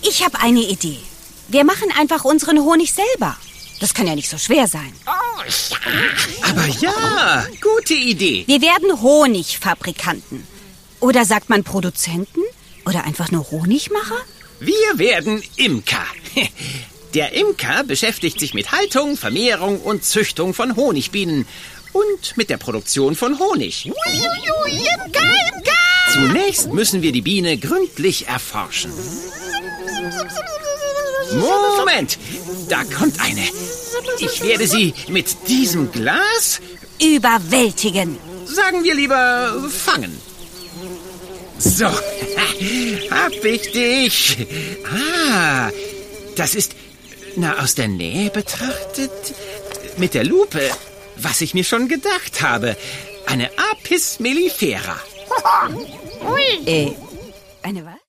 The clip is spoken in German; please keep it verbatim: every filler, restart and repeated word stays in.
Ich habe eine Idee. Wir machen einfach unseren Honig selber. Das kann ja nicht so schwer sein. Aber ja, gute Idee. Wir werden Honigfabrikanten. Oder sagt man Produzenten? Oder einfach nur Honigmacher? Wir werden Imker. Der Imker beschäftigt sich mit Haltung, Vermehrung und Züchtung von Honigbienen und mit der Produktion von Honig. Imker, Imker! Zunächst müssen wir die Biene gründlich erforschen. Moment, da kommt eine. Ich werde sie mit diesem Glas, Überwältigen. sagen wir lieber, fangen. So, hab ich dich. Ah, das ist, na, aus der Nähe betrachtet, mit der Lupe, was ich mir schon gedacht habe. Eine Apis mellifera. Äh, eine was?